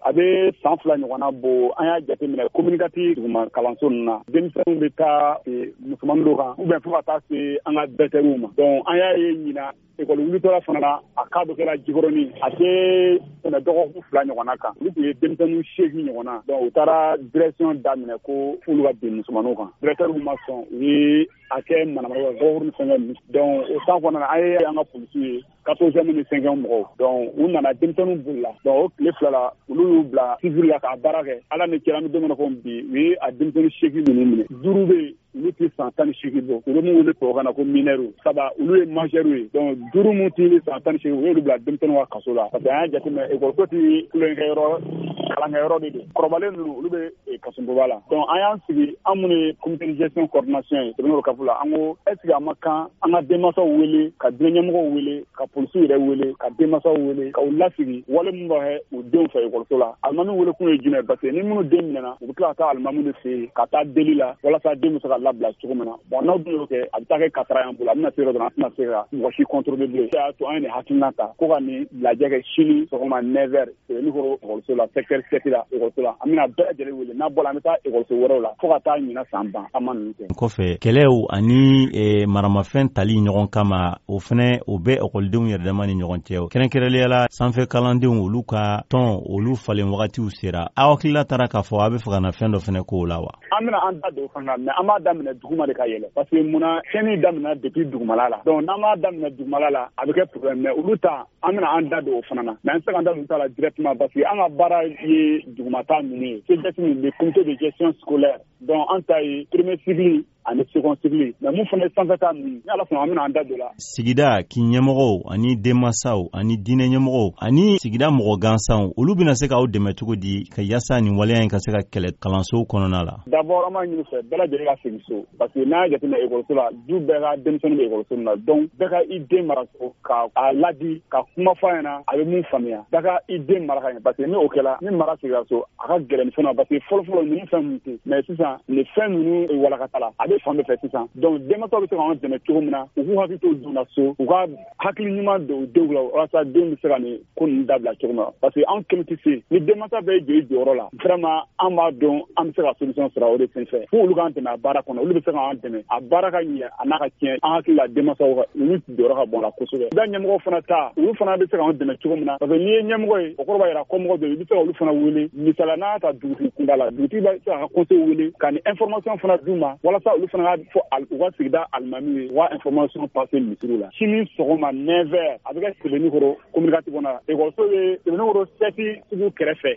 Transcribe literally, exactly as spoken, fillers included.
a bɛ san fila ɲɔgɔnna bɔ an y'a jateminɛ communiqué duguma kalanso ninnu na denmisɛnninw bɛ taa musoman dɔw kan ou bien fo ka taa se an ka bɛtɛriw ma donc an y'a ye ɲina école wulitɔla fana na a cas dɔ kɛra Jikɔrɔni a tɛ tɛmɛ dɔgɔkun fila ɲɔgɔnna kan olu tun ye denmisɛnninw seegin ɲɔgɔnna donc u taara direction daminɛ ko f'olu ka bin musomanninw kan directeur ma sɔn u ye a kɛ manamana gɔgɔri ni fɛngɛ ninnu donc o temps kɔnɔna na an ye an ka policiers ye quatorzième ni cinquième mɔgɔw donc u nana denmisɛnninw bolila donc o tile fila la olu y'u bila civil la k'a baara kɛ ala ni kira an bɛ don min na ko bi u ye a denmisɛnnin seegin ninnu minɛ duuru bɛ yen olu tɛ san tan ni seegin bɔ olu m'u wele tubabukan na ko mineurs saba olu ye majeurs ye donc duuru mun tɛ san tan ni seegin u y'olu bila denmisɛnninw ka kaso la parce que an y'a jateminɛ école ko tɛ kulonkɛyɔrɔ kalankɛyɔrɔ de don kɔrɔbalen ninnu olu bɛ kasobonba la donc an y'an sigi an minnu ye comité de gestion coordination ye sɛbɛnni kafu la an ko est ce que a ma kan an ka denmansaw wele ka diinɛ ɲɛmɔgɔw wele ka polisiw yɛrɛ wele ka denmansaw wele ka u lasigi wale min bɛ kɛ u denw fɛ ekɔliso la alimami wele kun ye jumɛn parce que ni minnu den minɛna u bɛ tila ka taa alimami de fɛ yen ka taa deli la walasa den bɛ se ka labila cogo min na bon n'aw dun y'o kɛ a bɛ taa kɛ kasara y'an bolo a bɛna se yɔrɔ dɔrɔn an tɛna se ka mɔgɔ si contrôler bilen o y'a to an ye nin hakilina ta ko ka nin lajɛ kɛ sini sɔgɔma neuf heures Sebenikoro ekɔliso la secteur sept la ekɔliso la an bɛna bɛɛ lajɛlen wele n'a bɔra an bɛ taa ekɔliso wɛrɛw la fo ka taa ɲina san ban an ma ninnu kɛ kɔfɛ kɛlɛw ani e, maramafɛn tali ɲɔgɔn kama o fɛnɛ o bɛ ekɔlidenw yɛrɛ dama ni ɲɔgɔn cɛ kɛrɛnkɛrɛnnenya la sanfɛ kalandenw olu ka tɔn olu falen wagatiw sera aw hakilila taara k'a fɔ a bɛ fɛ ka na fɛn dɔ fɛnɛ k'o la wa an bɛna an da don fana mais an b'a daminɛ duguma de ka yɛlɛ parce que munna cɛnni daminɛ depuis dugumala la donc n'an b'a daminɛ dugumala la a bɛ kɛ problème mais olu ta an bɛna an da don o fana na mais an tɛ se ka an da don ta la directement parce que an ka baara ye dugumata ninnu ye C G S min le comité de gestion scolaire donc an ta ye premier cycle ani second cycle mais mun fana ye sanfɛta ninnu ni ala sɔnna an bɛna an da don la sigida k'i ɲɛmɔgɔw ani denmansaw ani diinɛ ɲɛmɔgɔw ani sigida mɔgɔ gansanw olu bɛna se k'aw dɛmɛ cogo di ka yasa nin waleya in ka se ka kɛlɛ kalansow kɔnɔna la d'abord an b'a ɲini fɛ bɛɛ lajɛlen ka segin so parce que n'a y'a jateminɛ ekɔliso la du bɛɛ ka denmisɛnnin bɛ ekɔliso min na donc bɛɛ ka i den mara so ka a ladi ka kuma f'a ɲɛna a bɛ mun faamuya bɛɛ ka i den mara ka ɲɛ parce que ni o kɛla ni mara sigira so a ka gɛlɛn fɛn na parce que fɔlɔfɔlɔ ninnu fɛn minnu tɛ mais sisan nin fɛn ninnu walakata la a bɛ fan bɛɛ fɛ sisan donc denmansaw bɛ se k'an dɛmɛ cogo min na u k'u hakili to dun na so u ka hakili ɲuman don u denw la walasa denw bɛ se ka nin ko ninnu dabila cogo min na parce que an kelen tɛ se ni denmansa bɛ jɔ i jɔyɔrɔ la vraiment an b'a dɔn an bɛ se ka solution sɔrɔ o de fɛn fɛ fo olu k'an dɛmɛ a baara kɔnɔ olu bɛ se k'an dɛmɛ a baara ka ɲɛ a n'a ka tiɲɛ an hakili la denmansaw ka olu jɔyɔrɔ ka bon la kosɛbɛ bɛɛ ɲɛmɔgɔ fana ta olu fana bɛ se k'an dɛmɛ cogo min na parce que n'i ye ɲɛmɔgɔ ye o kɔrɔ b'a jira kɔmɔgɔ dɔ i bɛ se ka olu fana wele misala n'a y'a ta dugutigi kunda la dugutigi bɛ se ka conseil wele ka ni information fana d'u ma walasa olu fana ka fɔ u ka sigida alimami ye u ka information passer misiriw la sini sɔgɔma neuf heures a bɛ kɛ Sebenikoro communiqué kɔnɔ ekɔliso bɛ Sebenikoro sept sugu kɛrɛfɛ